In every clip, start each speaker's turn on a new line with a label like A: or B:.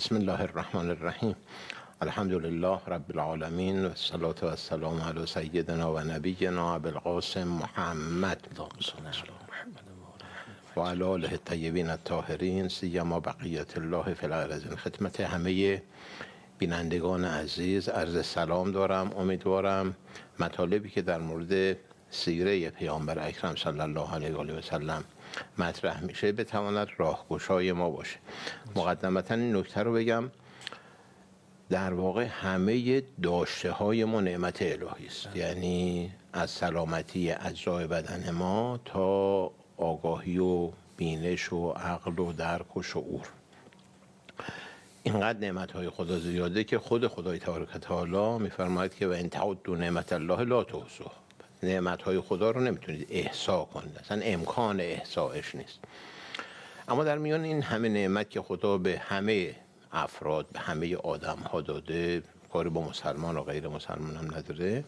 A: بسم الله الرحمن الرحیم. الحمد لله رب العالمین و الصلاة و السلام علی سیدنا و نبینا ابوالقاسم محمد و علی آله الطیبین الطاهرین سیما بقیت الله فی الارضین. خدمت همه بینندگان عزیز عرض سلام دارم. امیدوارم مطالبی که در مورد سیره پیامبر اکرم صلی الله علیه و آله و سلم مطرح میشه بتواند راهگشای ما باشه. مقدمتا این نکته رو بگم، در واقع همه داشته های ما نعمت الهی است، یعنی از سلامتی اجزای بدن ما تا آگاهی و بینش و عقل و درک و شعور. اینقدر نعمت های خدا زیاده که خود خدای تبارک و تعالی میفرماید که و ان تعدوا نعمت الله لا تحصوها. نعمت های خدا رو نمیتونید احصا کنید، اصلا امکان احصایش نیست. اما در میان این همه نعمت که خدا به همه افراد، به همه آدم ها داده، کاری با مسلمان و غیر مسلمان هم نداره،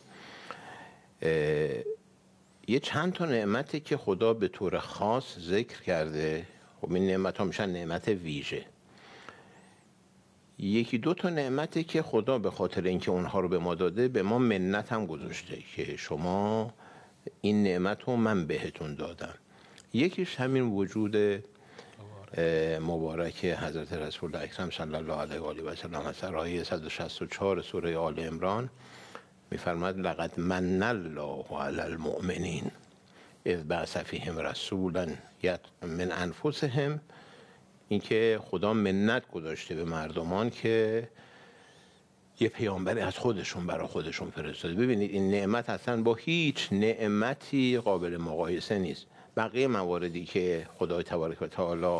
A: یه چند تا نعمتی که خدا به طور خاص ذکر کرده. خب این نعمت ها میشن نعمت ویژه. یکی دو تا نعمتی که خدا به خاطر اینکه اونها رو به ما داده به ما منت هم گذاشته که شما این نعمت رو من بهتون دادم. یکیش همین وجود مبارک حضرت رسول اکرم صلی الله علیه و آله و سلم از آیه 164 سوره آل عمران میفرماید لقد من الله علی المؤمنین اذ بعث فیهم رسولا من انفسهم. اینکه خدا منت گذاشته به مردمان که یه پیامبری از خودشون برای خودشون فرستاده. ببینید این نعمت اصلا با هیچ نعمتی قابل مقایسه نیست. بقیه مواردی که خدای تبارک و تعالی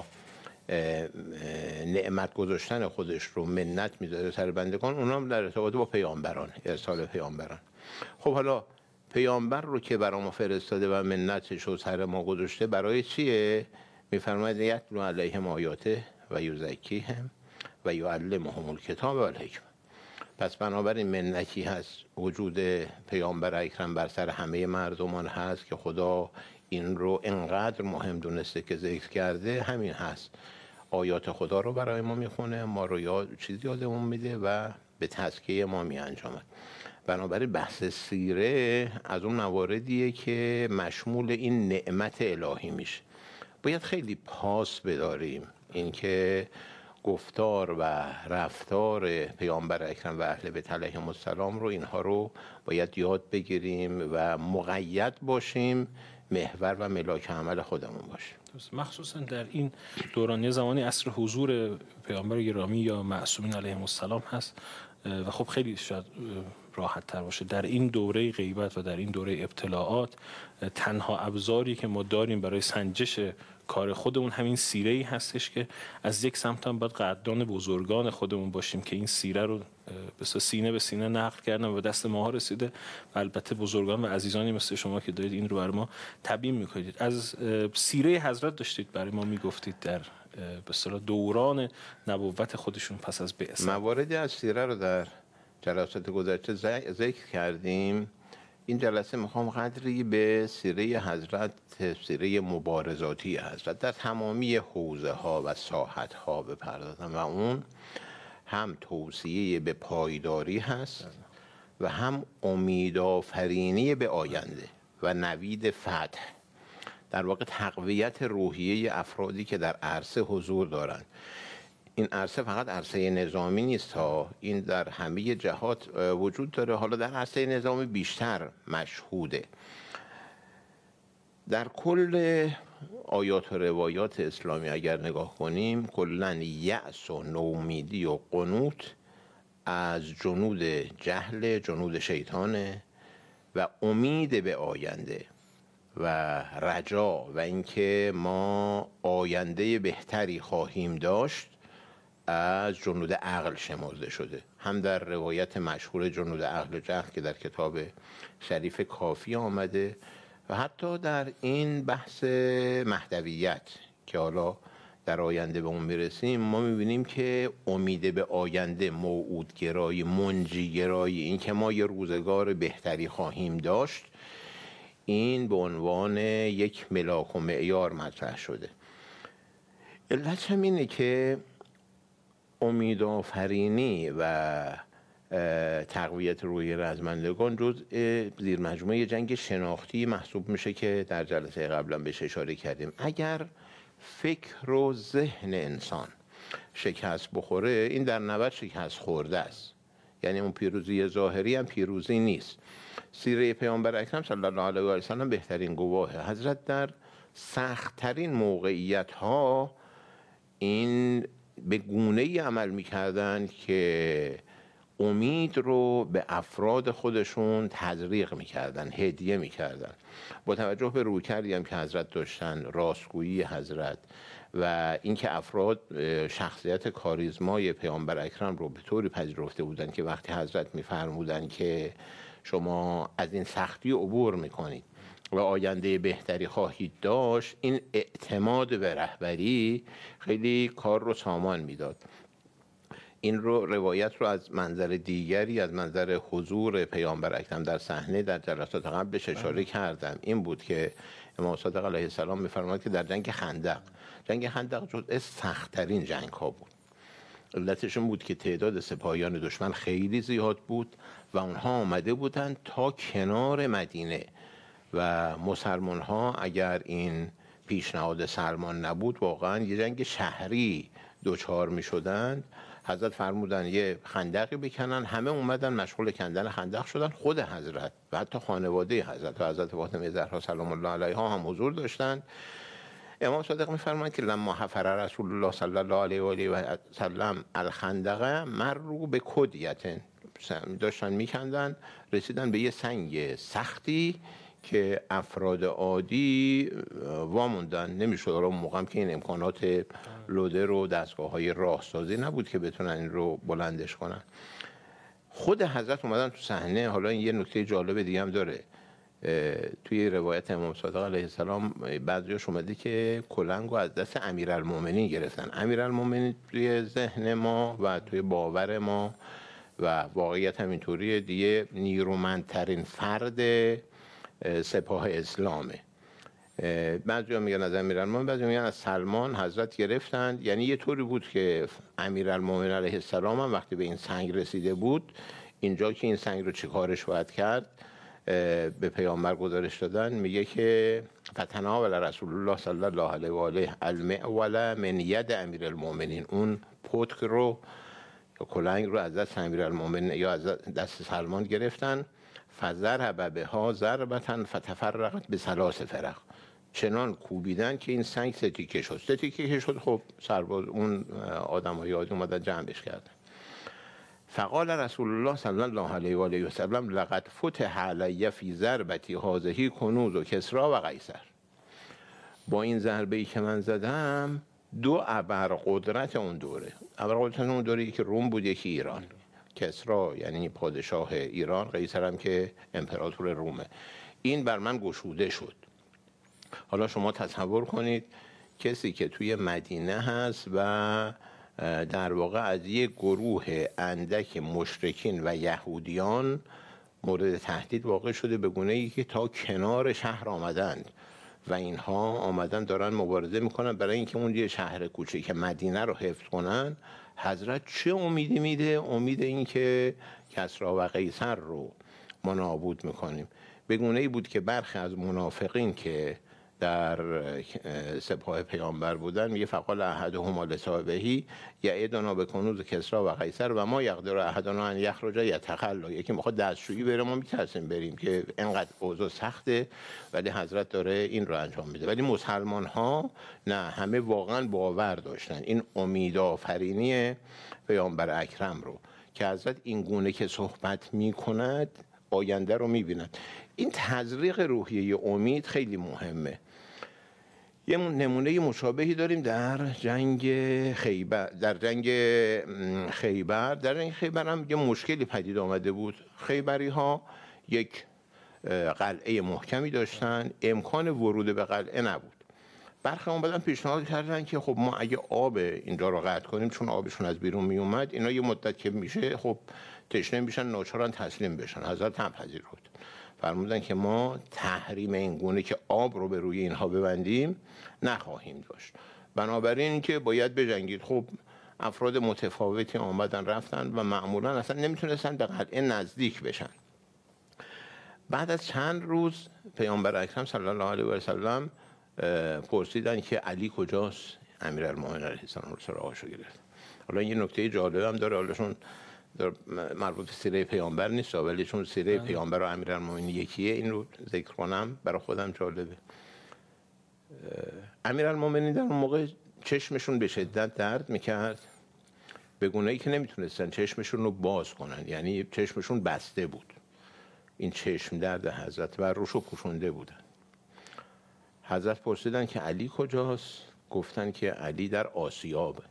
A: نعمت گذاشتن خودش رو منت میذاره سر بندگان، اونا هم در ارتباط با پیامبران، ارسال پیامبران. خب حالا پیامبر رو که برای ما فرستاده و منتش رو سر ما گذاشته برای چیه؟ میفرماید یتلو علیهم آیاته و یزکیهم و یعلمهم الکتاب و الحکمه. پس بنابراین منتی هست وجود پیامبر اکرم بر سر همه مردمان هست که خدا این رو انقدر مهم دونسته که ذکر کرده. همین هست، آیات خدا رو برای ما میخونه، ما رو چیزی یادمون میده و به تزکیه ما میانجامد. بنابراین بحث سیره از اون مواردیه که مشمول این نعمت الهی میشه. باید خیلی پاس بداریم اینکه گفتار و رفتار پیامبر اکرم و اهل بیت علیهم السلام رو، اینها رو باید یاد بگیریم و مقید باشیم، محور و ملاک عمل خودمون باشیم.
B: مخصوصا در این دوران زمانی عصر حضور پیامبر گرامی یا معصومین علیهم السلام هست و خب خیلی شاید راحت تر باشه در این دوره غیبت و در این دوره ابتلاعات. تنها ابزاری که ما داریم برای سنجش کار خودمون همین سیره ای هستش که از یک سمت هم باید قدردان بزرگان خودمون باشیم که این سیره رو سینه به سینه نقل کردن و به دست ماها رسیده و البته بزرگان و عزیزانی مثل شما که دارید این رو برای ما تبیین میکنید. از سیره حضرت داشتید برای ما میگفتید در به اصطلاح دوران نبوت خودشون پس از بعثت.
A: مواردی از سیره رو در جلسات گذشته ذکر کردیم. این جلسه میخوام قدری به سیره حضرت، سیره مبارزاتی حضرت در تمامی حوزه ها و ساحت ها بپردازم و اون هم توصیه به پایداری هست و هم امیدآفرینی به آینده و نوید فتح، در واقع تقویت روحیه افرادی که در عرصه حضور دارند. این عرصه فقط عرصه نظامی نیست ها، این در همه جهات وجود داره. حالا در عرصه نظامی بیشتر مشهوده. در کل آیات و روایات اسلامی اگر نگاه کنیم، کلاً یأس و نومیدی و قنوط از جنود جهل، جنود شیطانه و امید به آینده و رجا و اینکه ما آینده بهتری خواهیم داشت از جنود عقل شمرده شده. هم در روایت مشهور جنود عقل جهل که در کتاب شریف کافی آمده و حتی در این بحث مهدویت که حالا در آینده به اون میرسیم، ما میبینیم که امید به آینده، موعودگرایی، منجیگرایی، این که ما یه روزگار بهتری خواهیم داشت، این به عنوان یک ملاک و معیار مطرح شده. علت هم اینه که امیدآفرینی و تقویت روحیه رزمندگان جزء زیر مجموعه جنگ شناختی محسوب میشه که در جلسه قبلا بهش اشاره کردیم. اگر فکر و ذهن انسان شکست بخوره، این در نبرد شکست خورده است، یعنی اون پیروزی ظاهری هم پیروزی نیست. سیره پیامبر اکرم صلی الله علیه و سلم بهترین گواهه. حضرت در سخت‌ترین موقعیت ها این به گونه‌ای عمل می‌کردند که امید رو به افراد خودشون تزریق می‌کردن، هدیه می‌کردن. با توجه به رویکردی هم که حضرت داشتن، راستگویی حضرت و اینکه افراد شخصیت کاریزمای پیامبر اکرم رو به طوری پذیرفته بودن که وقتی حضرت می‌فرمودن که شما از این سختی عبور می‌کنید و آینده بهتری خواهید داشت، این اعتماد به رهبری خیلی کار رو سامان میداد. این رو روایت رو از منظر دیگری، از منظر حضور پیامبر اکرم در صحنه در جلسات قبلش اشاره کردم. این بود که امام صادق علیه السلام می‌فرماد که در جنگ خندق جزء سخت‌ترین جنگ ها بود. علتش این بود که تعداد سپاهیان دشمن خیلی زیاد بود و اونها آمده بودند تا کنار مدینه و مسلمان ها اگر این پیشنهاد سلمان نبود واقعا یه جنگ شهری دوچار می شدند. حضرت فرمودن یه خندقی بکنن، همه اومدن مشغول کندن خندق شدن. خود حضرت و حتی خانواده حضرت و حضرت فاطمه زهرا سلام الله علیها هم حضور داشتند. امام صادق می‌فرمایند که لما حفر رسول الله صلی الله علیه و آله و سلم الخندق مروا به کدیه، داشتن میکندن رسیدن به یه سنگ سختی که افراد عادی واموندن، نمیشد. اون موقع هم که این امکانات لودر و دستگاه‌های راهسازی نبود که بتونن این رو بلندش کنن. خود حضرت اومدن تو صحنه. حالا این یه نکته جالب دیگه هم داره. توی روایت امام صادق علیه السلام بعضیش اومده که کلنگو از دست امیرالمومنین گرفتن. امیرالمومنین توی ذهن ما و توی باور ما و واقعیت همینطوریه دیگه، نیرومندترین فرد سپاه اسلامه. بعضی میگن از امیرالمومنین، بعضی میگن از سلمان حضرت گرفتند. یعنی یه طوری بود که امیرالمومنین علیه السلام هم وقتی به این سنگ رسیده بود، اینجا که این سنگ رو چیکارش باید کرد، به پیامبر گزارش دادن. میگه که فتناول رسول الله صلی الله علیه و آله المعول من ید امیرالمومنین، اون پتک رو یا کلنگ رو از دست امیرالمومنین یا از دست سلمان گرفتن. فضرب بها ضربة فتفرقت بثلاث فرق، چنان کوبیدن که این سنگ سه تیکه شد. خب سرباز اون آدم‌های عادی اومدن جمعش کردن. فقال رسول الله صلی الله علیه و آله و سلم لقد فتح علی فی ضربتی هذه کنوز و کسری و قیصر. با این ضربه‌ای که من زدم دو ابرقدرت اون دوره، ابرقدرت اون دوره که روم بود، یکی ایران. کسری یعنی پادشاه ایران، قیصر هم که امپراتور رومه. این بر من گشوده شد. حالا شما تصور کنید کسی که توی مدینه هست و در واقع از یک گروه اندک مشرکین و یهودیان مورد تهدید واقع شده، به گونه‌ای که تا کنار شهر آمدند و اینها آمدن دارن مبارزه میکنن برای اینکه اون یه شهر کوچیک مدینه رو حفظ کنن. حضرت چه امیدی میده؟ امید این که کسری و قیصر رو ما نابود میکنیم. به گونه‌ای بود که برخی از منافقین که در سپاه پیامبر بودن میگه فقال احدهم لصاحبه یعدنا بکنوز کسری و قیصر و ما یقدر احدنا ان یخرج یتخلا، یکی میخواد دستشویی بره، ما میترسیم بریم که اینقدر اوضاع سخته، ولی حضرت داره این رو انجام میده. ولی مسلمان ها نه، همه واقعا باور داشتن این امیدآفرینی پیامبر اکرم رو که حضرت این گونه که صحبت میکند آینده رو میبیند. این تزریق روحیه امید خیلی مهمه. یه نمونه مشابهی داریم در جنگ خیبر. در جنگ خیبر هم یه مشکلی پدید آمده بود. خیبری ها یک قلعه محکمی داشتن، امکان ورود به قلعه نبود. برخی اومدن پیشنهاد کردن که خب ما اگه آب اینجا رو قطع کنیم، چون آبشون از بیرون می اومد، اینا یه مدت که میشه خب تشنه میشن، ناچارن تسلیم بشن. حضرت هم پذیرفت، فرمودن که ما تحریم این گونه که آب رو به روی اینها ببندیم نخواهیم داشت، بنابراین که باید بجنگید. خب افراد متفاوتی آمدن رفتن و معمولا اصلا نمیتونستن به قلعه نزدیک بشن. بعد از چند روز پیامبر اکرم صلی الله علیه و سلم پرسیدن که علی کجاست؟ امیرالمومنین علیه السلام رو سراغش گرفت. حالا این نکته جالب هم داره، حالا چون مربوط به سیره پیامبر نیست ولی چون سیره پیامبر و امیرالمومنین یکیه این رو ذکر کنم، برای خودم جالبه. امیرالمومنین در اون موقع چشمشون به شدت درد میکرد، به گونه‌ای که نمیتونستن چشمشون رو باز کنن، یعنی چشمشون بسته بود. این چشم درد حضرت و روشو پوشونده بودن. حضرت پرسیدن که علی کجاست؟ گفتن که علی در آسیاب.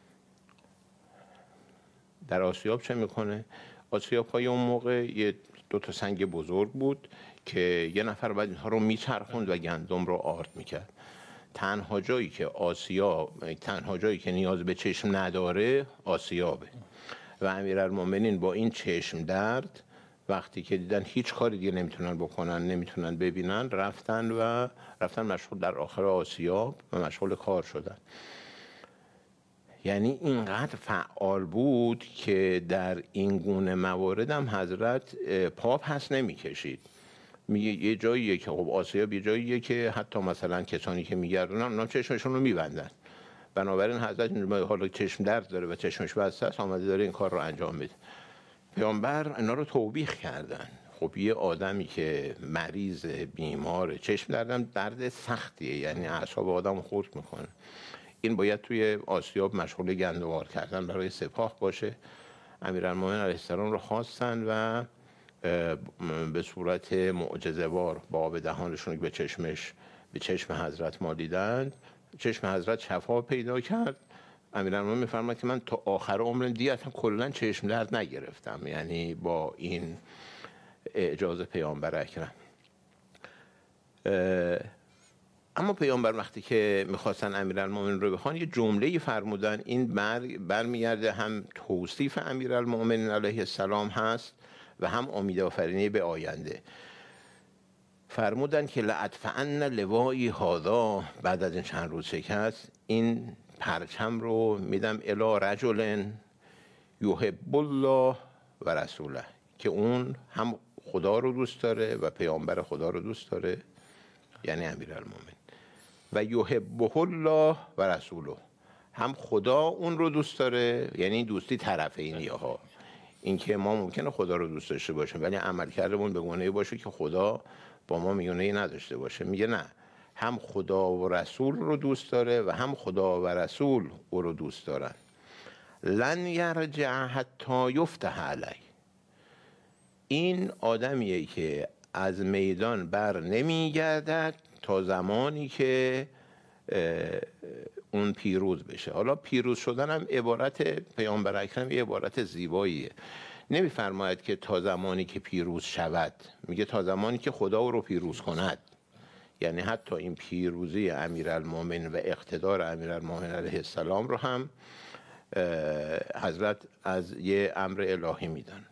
A: در آسیاب چه میکنه؟ آسیاب های اون موقع یه 2 تا سنگ بزرگ بود که یه نفر بعد اینها رو میچرخوند و گندم رو آرد میکرد. تنها جایی که نیاز به چشم نداره آسیابه. و امیرالمومنین با این چشم درد وقتی که دیدن هیچ کاری دیگه نمیتونن بکنن، نمیتونن ببینن، رفتن مشغول در آخر آسیاب و مشغول کار شدن. یعنی اینقدر فعال بود که در این گونه موارد هم حضرت پا پس نمیکشید. میگه یه جاییه که خب آسیاب یه جاییه که حتی مثلا کسانی که میگردونن اونا چشمشون رو میبندن، بنابراین حضرت حالا چشم درد داره و چشمش بسته است، آمده داره این کار رو انجام بده. پیامبر اینا رو توبیخ کردن. خب یه آدمی که مریض بیمار، چشم دردم درد سختیه، یعنی اعصاب آدم خورد میکنه، این باید توی آسیاب مشغول گندوار کردن برای سپاه باشه. امیرالمومنین علیه السلام رو خواستن و به صورت معجزه‌وار با آب دهانشون به چشم حضرت مالیدند. چشم حضرت شفا پیدا کرد. امیرالمومنین میفرماد که من تا آخر عمرم دیگه اصلا کلا چشم درد نگرفتم، یعنی با این اعجاز پیامبر اکرم. اما پیامبر وقتی که میخواستن امیرالمومنین رو بخوان یه جمله‌ای فرمودن، این برمیگرده هم توصیف امیرالمومنین علیه السلام هست و هم امیدآفرینی به آینده. فرمودن که لأدفعن لوایی هذا، بعد از این چند روز شکست، این پرچم رو میدم الی رجل یحب الله و رسوله، که اون هم خدا رو دوست داره و پیامبر خدا رو دوست داره، یعنی امیرالمومنین، و یحبه الله و رسوله، هم خدا اون رو دوست داره، یعنی دوستی طرفینی ها، این که ما ممکنه خدا رو دوست داشته باشیم ولی عمل کردمون به گونه‌ای باشه که خدا با ما میونه‌ای نداشته باشه. میگه نه، هم خدا و رسول رو دوست داره و هم خدا و رسول او رو دوست دارن. لن یرجع حتی یفتح علیه، این آدمیه که از میدان بر نمیگردد تا زمانی که اون پیروز بشه. حالا پیروز شدن هم عبارت پیامبر اکرم یه عبارت زیباییه، نمیفرماید که تا زمانی که پیروز شود، میگه تا زمانی که خدا او رو پیروز کند. یعنی حتی این پیروزی امیرالمومنین و اقتدار امیرالمومنین علیه السلام رو هم حضرت از یه امر الهی میدن.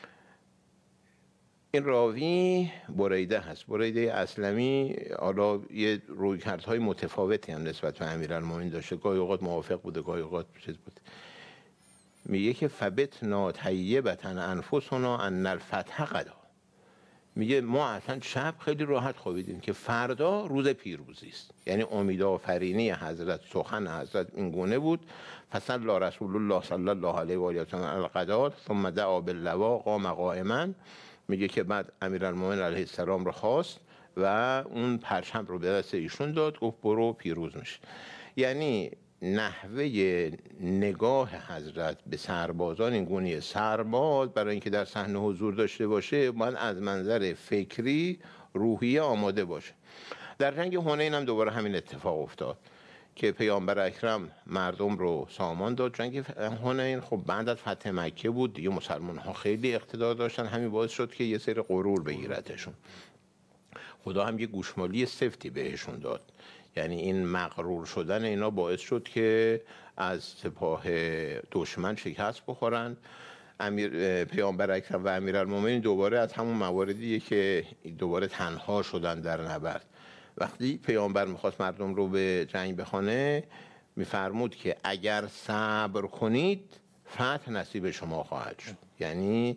A: این راوی بریده هست، بریده اسلمی. حالا یه رویکردهای متفاوتی هم نسبت به امیرالمومنین داشته، گاهی اوقات موافق بوده گاهی اوقات چیز بوده. میگه که فبتنا طیبة انفسنا ان الفتح غدا، میگه ما اصلا شب خیلی راحت خوابیدیم که فردا روز پیروزی است. یعنی امیدآفرینی حضرت، سخن حضرت این گونه بود. فصلی رسول الله صلی الله علیه و آله و سلم الغداة ثم دعا باللواء قام قائما، میگه که بعد امیرالمومنین علیه السلام رو خواست و اون پرچم رو به دست ایشون داد، گفت برو پیروز میشه. یعنی نحوه نگاه حضرت به سربازان این گونه، سرباز برای اینکه در صحنه حضور داشته باشه باید از منظر فکری روحی آماده باشه. در جنگ حنین هم دوباره همین اتفاق افتاد که پیامبر اکرم مردم رو سامان داد. جنگ حنین خب بعد از فتح مکه بود دیگه، مسلمان ها خیلی اقتدار داشتن، همین باعث شد که یه سری غرور بگیرتشون. خدا هم یه گوشمالی سفتی بهشون داد، یعنی این مغرور شدن اینا باعث شد که از سپاه دشمن شکست بخورن. پیامبر اکرم و امیرالمومنین دوباره از همون مواردیه که دوباره تنها شدن در نبرد. وقتی پیامبر میخواست مردم رو به جنگ بخوانه، میفرمود که اگر صبر کنید فتح نصیب شما خواهد شد. یعنی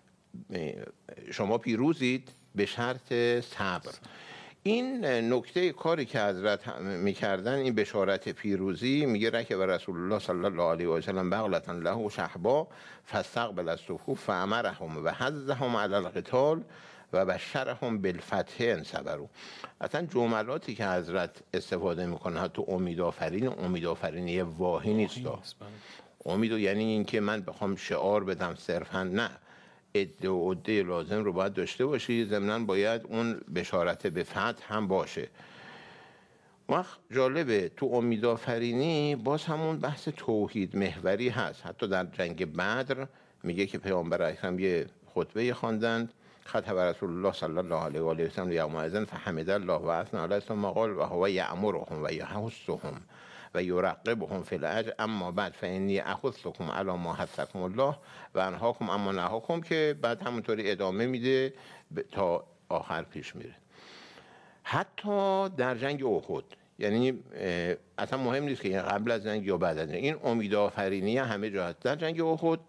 A: شما پیروزید به شرط صبر. این نکته کاری که حضرت میکردن، این بشارت پیروزی، میگه رکب رسول الله صلی الله علیه و سلم بغلة له شحبا فاستقبل الصفوف فامرهم و حضهم علی القتال و بشرهم بالفتح ان صبروا. اصلا جملاتی که حضرت استفاده میکنه حتی امیدآفرینی واهی نیست. امید یعنی این که من بخوام شعار بدم صرفا، نه، عده و عده لازم رو باید داشته باشی، ضمناً باید اون بشارت به فتح هم باشه. وقت جالبه تو امیدآفرینی باز همون بحث توحید محوری هست. حتی در جنگ بدر میگه که پیامبر اکرم یه خطبه خواندند، خطب رسول الله صلی الله علیه و آله و سلم یومئذ فحمد الله و اثنى علیه ثم قال و هو یأمرهم و یحثهم و یرغبهم فی الاجر اما بعد فانی احثکم علی ما حثکم الله و انهاکم اما نهاکم، که بعد همونطوری ادامه میده تا آخر پیش میره. حتی در جنگ احد، یعنی اصلا مهم نیست که قبل از جنگ یا بعد از جنگ، این امیدآفرینی همه جا هست. در جنگ احد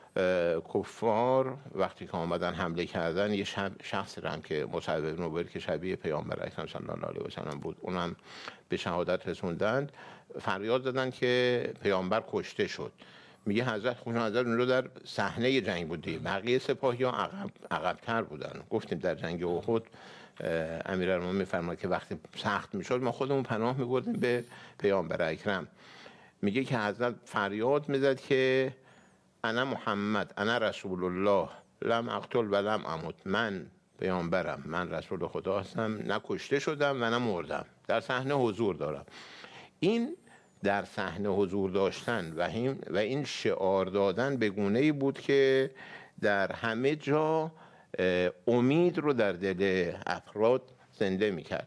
A: کفار وقتی که آمدن حمله کردن، یه شخص هم که مصعب بن عمیر که شبیه پیامبر اکرم صلی الله علیه و سلم بود، اونم به شهادت رسوندند، فریاد زدن که پیامبر کشته شد. میگه حضرت خوش حضرت اون رو در صحنه جنگ بودی، بقیه سپاهیان عقب‌تر بودن. گفتیم در جنگ احد امیرالمومنین میفرماد که وقتی سخت میشد ما خودمون پناه میبردیم به پیامبر اکرم. میگه که حضرت فریاد میزد که انا محمد انا رسول الله لم اقتل و لم اموت، من پیامبرم، من رسول خدا هستم، نه کشته شدم و نه مردم، در صحنه حضور دارم. این در صحنه حضور داشتن و این شعار دادن به گونه‌ای بود که در همه جا امید رو در دل افراد زنده میکرد.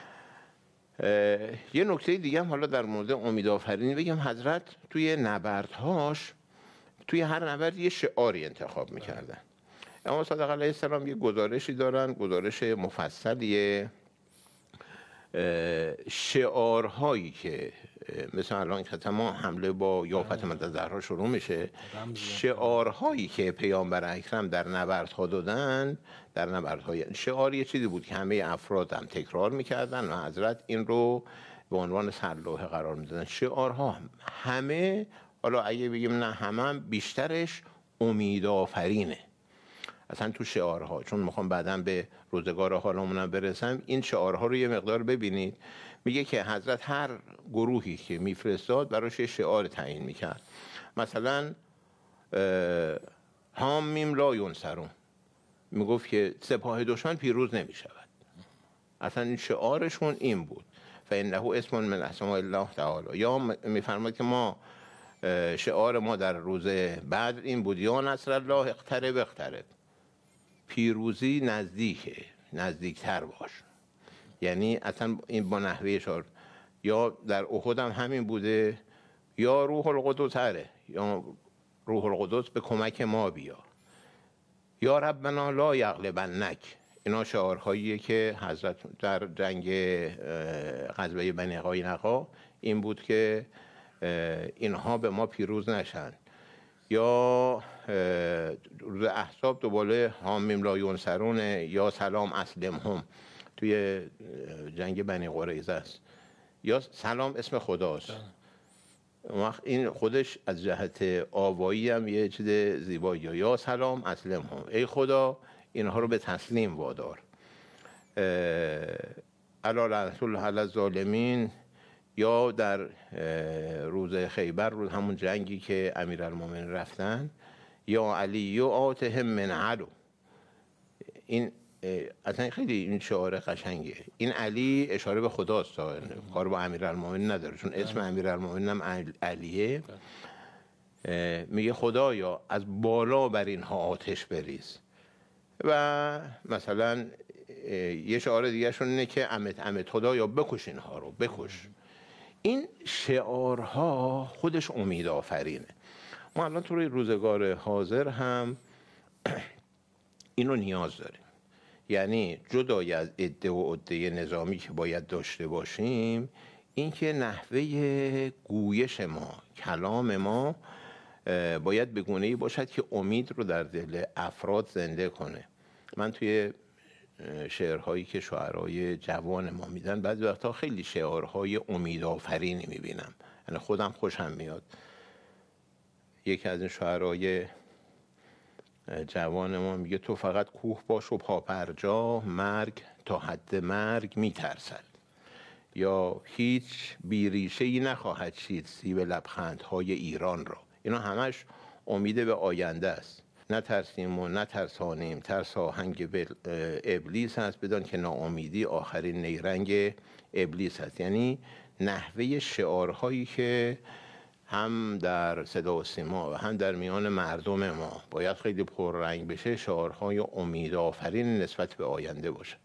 A: یه نکته دیگه هم حالا در مورد امیدآفرینی بگم، حضرت توی نبردهاش، توی هر نبرد یه شعاری انتخاب میکردن. امام صادق علیه السلام یه گزارشی دارن، گزارش مفصلیه، شعارهایی که مثلا الان که تمام حمله با یا فاطمه الزهرا شروع میشه، شعارهایی که پیامبر اکرم در نبردها دادن، در نبردهای شعار یه چیزی بود که همه افراد هم تکرار میکردن و حضرت این رو به عنوان سرلوحه قرار میدادن. شعارها همه، حالا اگه بگیم نه همه، بیشترش امیدآفرینه اصلا تو شعارها. چون میخوام بعداً به روزگار حالمون برسم، این شعارها رو یه مقدار ببینید. میگه که حضرت هر گروهی که میفرستاد براش یه شعار تعیین میکرد. مثلا حامیم لا ینصرون، میگفت که سپاه دشمن پیروز نمیشود. اصلا این شعارشون این بود، فانه اسم من اسماء الله تعالی. یا میفرماد که ما شعار ما در روز بدر این بود، یا نصر الله اقترب اقترب، پیروزی نزدیکه، نزدیکتر باش. یعنی اصلا این با نحوه شعار. یا در احد هم همین بوده، یا روح القدس هره، یا روح القدس به کمک ما بیا، یا ربنا لا یغلبنک. اینا شعارهاییه که حضرت در جنگ غزوه بنی قینقاع این بود که اینها به ما پیروز نشن. یا روز احزاب دوباره حامیم لا ینصرون، یا سلام اسلمهم توی جنگ بنی قریظه است، یا سلام اسم خداست. وقت این خودش از جهت آوایی هم یه چیز زیباییه، یا سلام اسلمهم، ای خدا اینها رو به تسلیم وادار. الا لعنة الله علی الظالمین. یا در روز خیبر، روز همون جنگی که امیرالمومنین رفتن، یا علی آتهم من علو. این اصلا خیلی این شعار قشنگه. این علی اشاره به خداست، کار با امیرالمومنین نداره، چون اسم امیرالمومنین هم علیه. میگه خدایا از بالا بر اینها آتش بریز. و مثلا یه شعار دیگه شون اینه که امت خدایا بکش اینها رو، بکش. این شعارها خودش امید آفرینه. ما الان توی روزگار حاضر هم اینو نیاز داریم. یعنی جدای از عده و عده نظامی که باید داشته باشیم، اینکه نحوه گویش ما، کلام ما باید به گونه‌ای باشد که امید رو در دل افراد زنده کنه. من توی شعرهایی که شاعرای جوان ما میدن بعضی وقتا خیلی شعارهای امیدآفرینی میبینم، یعنی خودم خوشم میاد. یکی از این شاعرای جوان ما میگه تو فقط کوه باش و پاپرجا، مرگ تا حد مرگ میترسد. یا هیچ بیریشه‌ای نخواهد شید سیب لبخندهای ایران را. اینا همش امید به آینده است. نترسیم و نترسانیم، ترس آهنگ ابلیس است، بدان که ناامیدی آخرین نیرنگ ابلیس است. یعنی نحوه شعارهایی که هم در صدا و سیما و هم در میان مردم ما باید خیلی پررنگ بشه، شعارهای امیدآفرین نسبت به آینده باشه.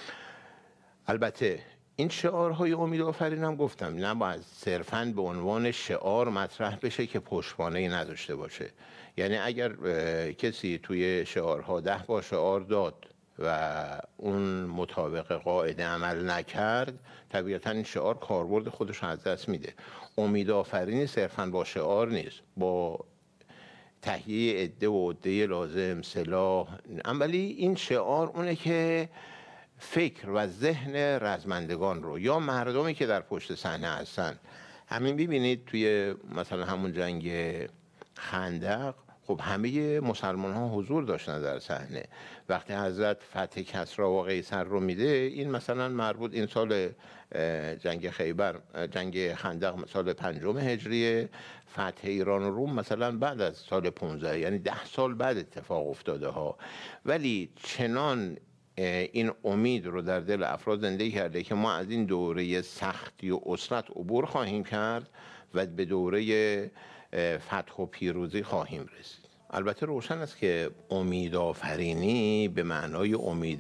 A: البته این شعارهای امیدآفرین هم گفتم نباید صرفاً به عنوان شعار مطرح بشه که پشتوانه‌ای نداشته باشه. یعنی اگر کسی توی شعارها 10 بار شعار داد و اون مطابق قاعده عمل نکرد، طبیعتاً این شعار کاربرد خودش رو از دست میده. امیدآفرینی صرفاً با شعار نیست، با تهیه عده و عده لازم، سلاح. ولی این شعار اونه که فکر و ذهن رزمندگان رو یا مردمی که در پشت صحنه هستن. همین ببینید توی مثلا همون جنگ خندق، خب همه مسلمان ها حضور داشتن در صحنه. وقتی حضرت فتح کسری و قیصر رو میده، این مثلا مربوط این سال جنگ خیبر، جنگ خندق سال 5 هجری، فتح ایران و روم مثلا بعد از سال 15، یعنی 10 سال بعد اتفاق افتاده ها. ولی چنان این امید رو در دل افراد زنده کرده که ما از این دوره سختی و عسرت عبور خواهیم کرد و به دوره فتح و پیروزی خواهیم رسید. البته روشن است که امیدآفرینی به معنای امید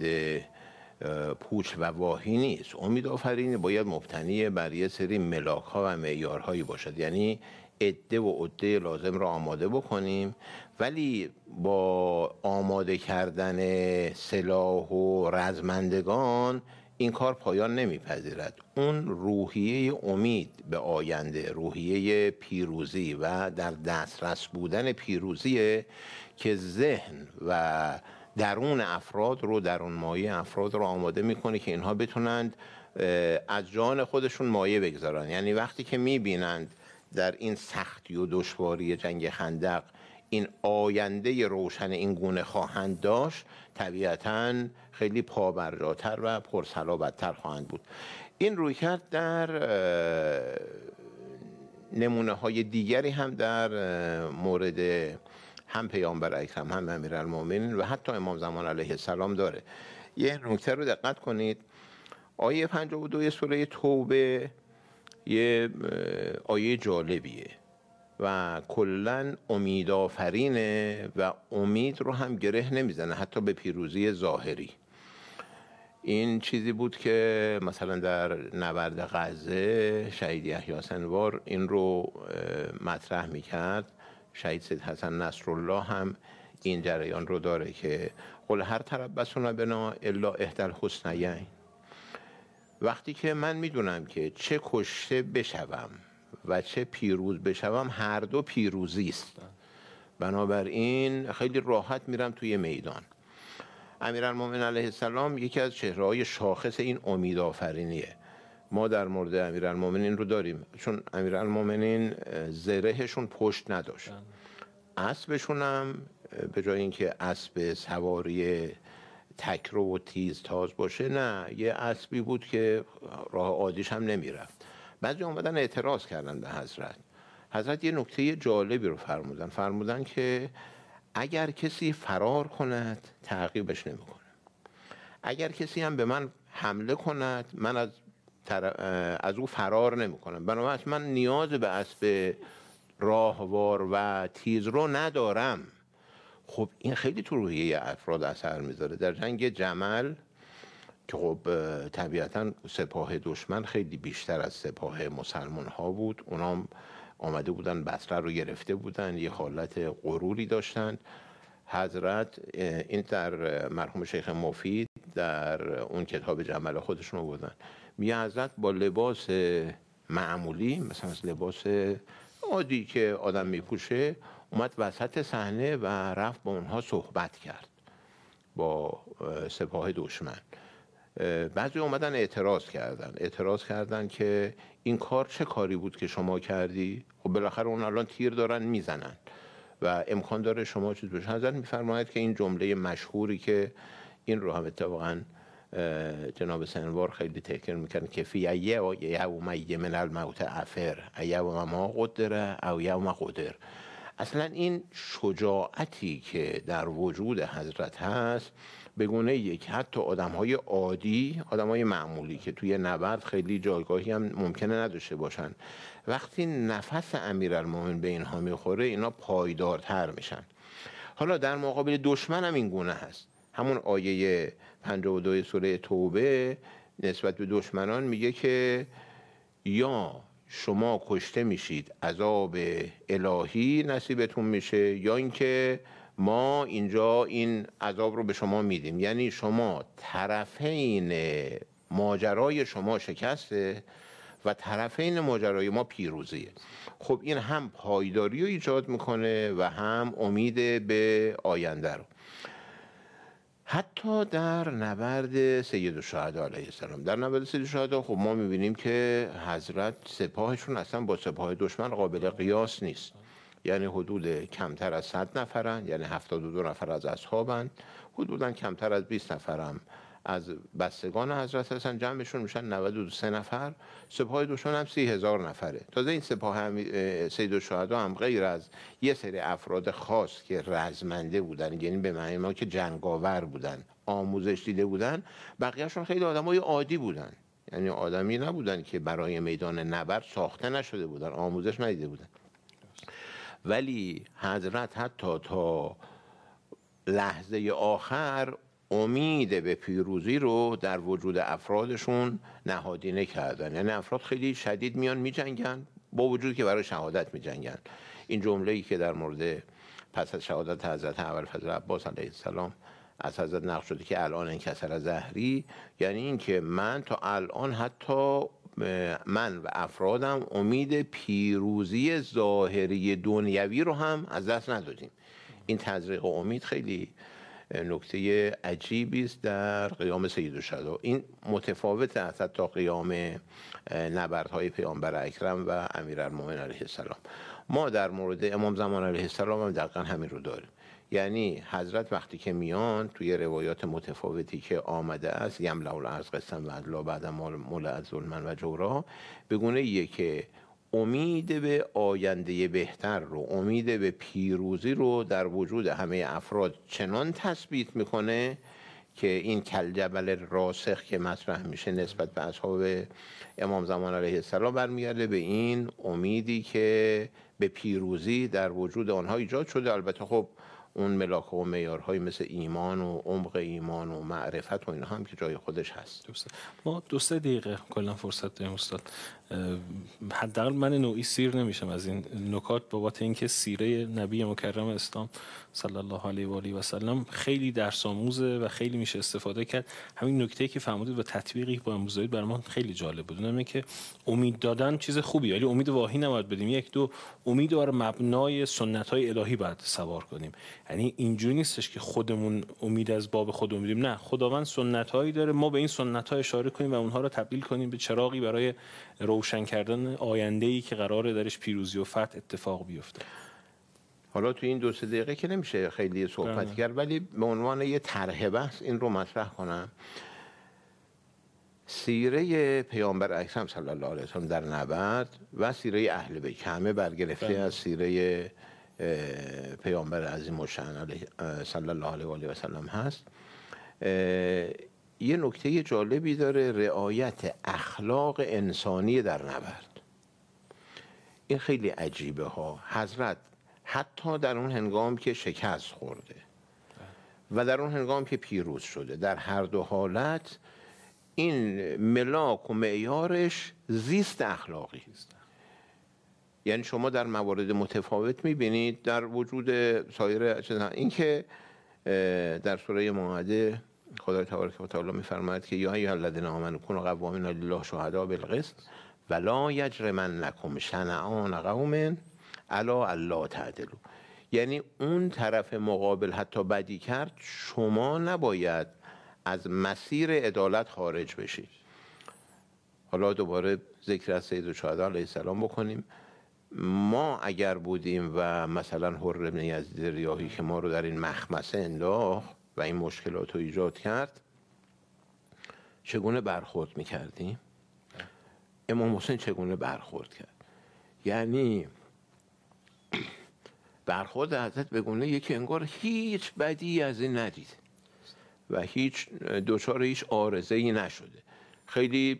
A: پوچ و واهی نیست. امیدآفرینی باید مبتنی بر یه سری ملاک‌ها و معیارهایی باشد، یعنی عده و عده لازم را آماده بکنیم، ولی با آماده کردن سلاح و رزمندگان این کار پایان نمیپذیرد. اون روحیه امید به آینده، روحیه پیروزی و در دسترس بودن پیروزیه که ذهن و درون افراد رو، درون مایه افراد رو آماده میکنه که اینها بتونند از جان خودشون مایه بگذارن. یعنی وقتی که میبینند در این سختی و دشواری جنگ خندق این آینده روشن این گونه خواهند داشت، طبیعتاً خیلی پابرجاتر و پرصلابتر خواهند بود. این رویکرد در نمونه های دیگری هم در مورد هم پیامبر اکرم، هم امیرالمومنین و حتی امام زمان علیه السلام داره. یه نکته رو دقت کنید. آیه 52 سوره توبه یه آیه جالبیه و کلن امیدآفرینه و امید رو هم گره نمیزنه حتی به پیروزی ظاهری. این چیزی بود که مثلا در نبرد غزه شهید یحیی سنوار این رو مطرح میکرد. شهید سید حسن نصرالله هم این جریان رو داره که قل هر تربصون بنا الا احدی الحسنیین. وقتی که من میدونم که چه کشته بشوم و چه پیروز بشوم، هر دو پیروزی است، بنابراین خیلی راحت میرم توی میدان. امیرالمومنین علیه السلام یکی از چهره‌های شاخص این امیدآفرینیه. ما در مورد امیرالمومنین رو داریم، چون امیرالمومنین زرهشون پشت نداشت. اسبشون هم به جای اینکه اسب سواری تکرو و تیز تاز باشه، نه، یه اسبی بود که راه عادیش هم نمیرفت. بعضی اومدن اعتراض کردن به حضرت. حضرت یه نکته جالبی رو فرمودن که اگر کسی فرار کند تعقیبش نمیکنه، اگر کسی هم به من حمله کند من از او فرار نمیکنم، بنابراین من نیاز به اسب راهوار و تیز رو ندارم. خب این خیلی تو روحیه افراد اثر میذاره. در جنگ جمل که خب طبیعتا سپاه دشمن خیلی بیشتر از سپاه مسلمان ها بود، اونا آمده بودن بصره رو گرفته بودن، یه حالت غروری داشتن. حضرت این در مرحوم شیخ مفید در اون کتاب جمل خودشون بودن، میگه حضرت با لباس معمولی مثلا از لباس عادی که آدم میپوشه اومد وسط صحنه و رفت با اونها صحبت کرد، با سپاه دشمن. بعضی اومدن اعتراض کردن که این کار چه کاری بود که شما کردی؟ خب بالاخره اون الان تیر دارن میزنن و امکان داره شما چیز بشه. حضرت میفرماید که این جمله مشهوری که این رو هم اتفاقا جناب سنوار خیلی تکرار میکنن که فی یوم من الموت عفر یوم ما قدر او یوم قدر. اصلا این شجاعتی که در وجود حضرت هست به گونه یک حتی آدم‌های عادی، آدم‌های معمولی که توی نبرد خیلی جایگاهی هم ممکنه نداشته باشن، وقتی نفس امیرالمومنین به اینها میخوره اینا پایدارتر میشن. حالا در مقابل دشمن هم این گونه هست. همون آیه 52 سوره توبه نسبت به دشمنان میگه که یا شما کشته میشید عذاب الهی نصیبتون میشه، یا اینکه ما اینجا این عذاب رو به شما میدیم. یعنی شما طرفین ماجرای شما شکسته و طرفین ماجرای ما پیروزیه. خب این هم پایداری رو ایجاد میکنه و هم امید به آینده رو. حتی در نبرد سید الشهدا علیه السلام، در نبرد سید الشهدا خب ما میبینیم که حضرت سپاهشون اصلا با سپاه دشمن قابل قیاس نیست. یعنی حدود کمتر از 100 نفرن، یعنی 72 نفر از اصحابن، حدودا کمتر از 20 نفرم از بستگان حضرت هستن، جمعشون میشن 93 نفر. سپاه دشمن هم 30,000 نفره. تازه این سپاه هم سید الشهدا هم غیر از یه سری افراد خاص که رزمنده بودن، یعنی به معنی ما که جنگاور بودن، آموزش دیده بودن، بقیه‌شون خیلی آدمای عادی بودن. یعنی آدمی نبودن که برای میدان نبرد ساخته نشده بودن، آموزش ندیده بودن. ولی حضرت حتی تا لحظه آخر امید به پیروزی رو در وجود افرادشون نهادینه کردن. یعنی افراد خیلی شدید میان میجنگن با وجود که برای شهادت میجنگن. این جمله‌ای که در مورد پس از شهادت حضرت ابوالفضل عباس علیه السلام از حضرت نقل شده که الان انکسر ظهری، یعنی این که من تا الان حتی من و افرادم امید پیروزی ظاهری دنیوی رو هم از دست ندادیم. این تزریق امید خیلی نکته عجیبی است در قیام سید الشهدا. این متفاوت است تا قیام نبردهای پیامبر اکرم و امیرالمومنین علیه السلام. ما در مورد امام زمان علیه السلام هم دقیقا همین رو داریم. یعنی حضرت وقتی که میان توی روایات متفاوتی که آمده است، یملأ الارض قسطا و عدلا بعد ملأ ظلما و جورا، به گونه‌ایه که امید به آینده بهتر رو، امید به پیروزی رو در وجود همه افراد چنان تثبیت میکنه که این کلجبل راسخ که مطرح میشه نسبت به اصحاب امام زمان علیه السلام برمیگرده به این امیدی که به پیروزی در وجود آنها ایجاد شده. البته خب اون ملاک و معیارهایی مثل ایمان و عمق ایمان و معرفت و اینها هم که جای خودش هست.
B: ما 2-3 دقیقه کلا فرصت داریم استاد. حداقل من نوعی سیر نمیشم از این نکات بابت اینکه سیره نبی مکرم اسلام صلی الله علیه و آله و سلم خیلی درس آموزه و خیلی میشه استفاده کرد. همین نکته‌ای که فرمودید و تطبیقی با امروز دارید برای ما خیلی جالب بود. اونم که امید دادن چیز خوبیه، ولی امید واهی نباید بدیم. 1-2 امید بر مبنای سنت‌های الهی باید سوار کنیم. یعنی اینجوری نیستش که خودمون امید از باب خودمون بدیم، نه، خداوند سنت‌هایی داره، ما به این سنت‌ها اشاره کنیم و اونها رو تبدیل کنیم به چراغی برای روشن کردن آینده‌ای که قراره درش پیروزی و فتح اتفاق بیفته.
A: حالا تو این 2-3 دقیقه که نمیشه خیلی صحبت کرد، ولی به عنوان یه طرح بحث این رو مطرح کنم. سیره پیامبر اکرم صلی الله علیه و سلم در نبرد و سیره اهل بیت که همه برگرفته از سیره پیامبر عظیم الشأن صلی الله علیه و آله و سلم هست، یه نکته جالبی داره، رعایت اخلاق انسانی در نبرد. این خیلی عجیبه ها. حضرت حتی در اون هنگام که شکست خورده و در اون هنگام که پیروز شده، در هر دو حالت این ملاک و معیارش زیست اخلاقی. یعنی شما در موارد متفاوت میبینید در وجود سایر چیزها. این که در سوره مائده خدای تبارک و تعالی میفرماید که یا ایها الذین آمنوا کونوا قوامین لله شهداء بالقسط ولا یجرمنکم شنآن قوم علی الا تعدلوا. یعنی اون طرف مقابل حتی بدی کرد، شما نباید از مسیر عدالت خارج بشید. حالا دوباره ذکر از سید الشهدا علیه السلام بکنیم. ما اگر بودیم و مثلا حر بن یزید ریاحی که ما رو در این مخمسه انداخت و این مشکلات رو ایجاد کرد، چگونه برخورد میکردیم؟ امام حسین چگونه برخورد کرد؟ یعنی برخورد حضرت بگونه یکی انگار هیچ بدی از این ندید و هیچ دچار هیچ عارضه‌ای نشده، خیلی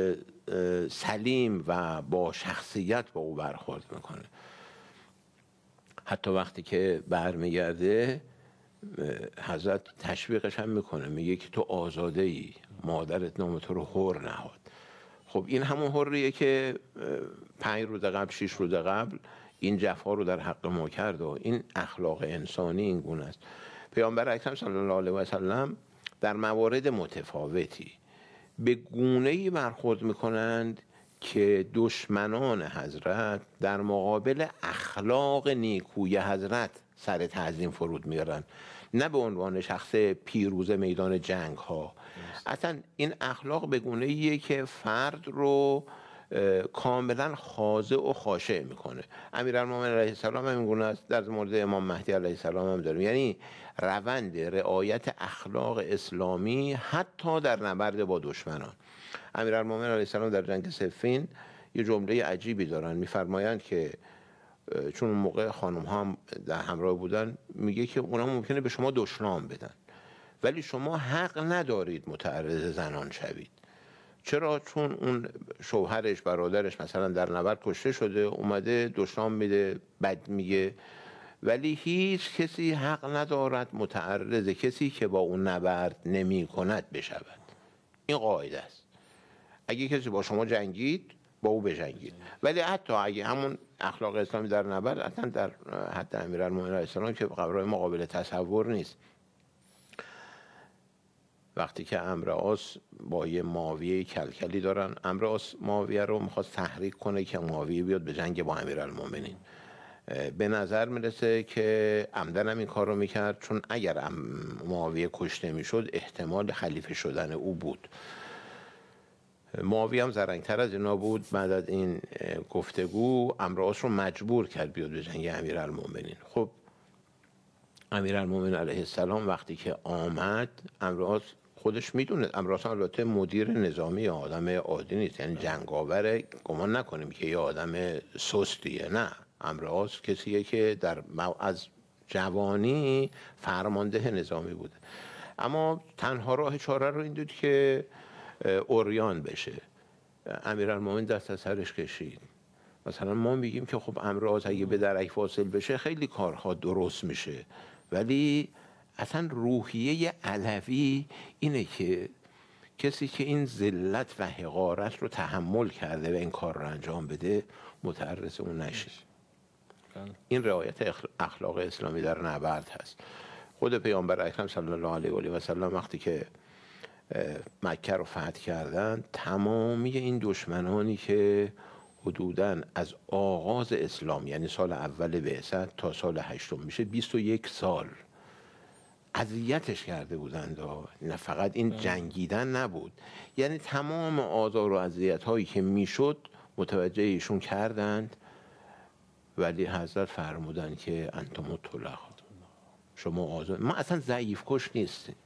A: سلیم و با شخصیت با او برخورد میکنه. حتی وقتی که برمیگرده حضرت تشویقش هم میکنه، میگه که تو آزاده ای، مادرت نام تو رو حر نهاد. خب این همون حریه که 5 روز قبل 6 روز قبل این جفا رو در حق ما کرد و این اخلاق انسانی این گونه است. پیامبر اکرم صلی الله علیه و سلم در موارد متفاوتی به گونه‌ای برخورد میکنند که دشمنان حضرت در مقابل اخلاق نیکوی حضرت سر تعظیم فرود میارن، نه به عنوان شخص پیروز میدان جنگ ها. اصلا این اخلاق به گونه‌ایه که فرد رو کاملا خاضع و خاشع میکنه. امیرالمومنین علیه السلام هم این گونه است، در مورد امام مهدی علیه السلام هم داریم. یعنی روند رعایت اخلاق اسلامی حتی در نبرد با دشمنان. امیرالمومنین علیه السلام در جنگ صفین یه جمله عجیبی دارن، میفرمایند که چون اون موقع خانم ها هم در همراه بودن، میگه که اونا ممکنه به شما دشنام بدن ولی شما حق ندارید متعرض زنان شوید. چرا؟ چون اون شوهرش، برادرش مثلا در نبرد کشته شده، اومده دشنام میده، بد میگه، ولی هیچ کسی حق ندارد متعرض کسی که با اون نبرد نمی کند بشود. این قاعده است. اگه کسی با شما جنگید، با او بجنگید. ولی حتی اگه همون اخلاق اسلامی در نبرد، اصلا در حد امیرالمومنین علیه السلام که قرار ما قابل تصور نیست. وقتی که عمرو عاص با یه معاویه کلکلی دارن، عمرو عاص معاویه رو میخواست تحریک کنه که معاویه بیاد به جنگ با امیرالمومنین. به نظر میرسه که عمدن هم این کار رو میکرد، چون اگر معاویه کشته میشد احتمال خلیفه شدن او بود. معاویه هم زرنگتر از اینا بود. بعد از این گفتگو عمرو عاص رو مجبور کرد بیاد به جنگ امیرالمومنین. خب امیرالمومنین علیه السلام وقتی که آمد، عمرو عاص خودش میدونه، عمرو عاص البته مدیر نظامی، آدم عادی نیست، یعنی جنگاوره، گمان نکنیم که یه آدم سستیه، نه. عمرو عاص کسیه که از جوانی فرمانده نظامی بوده، اما تنها راه چاره رو این دید که عریان بشه. امیرالمومنین دست از سرش کشید. مثلا ما میگیم که خب عمرو عاص اگه به درک واصل بشه خیلی کارها درست میشه، ولی اصلا روحیه علوی اینه که کسی که این ذلت و حقارت رو تحمل کرده و این کار رو انجام بده متعرض اون نشه. این رعایت اخلاق اسلامی در نبرد هست. خود پیامبر اکرم صلی الله علیه و سلم وقتی که مکه رو فتح کردن، تمامی این دشمنانی که حدوداً از آغاز اسلام، یعنی سال اول بعثت تا سال 8 میشه 21 سال اذیتش کرده بودند. نه فقط این جنگیدن نبود، یعنی تمام آزار و اذیت هایی که میشد متوجه ایشون کردند، ولی حضرت فرمودن که انتم الطلقاء، شما آزاد، ما اصلا ضعیف کش نیستیم.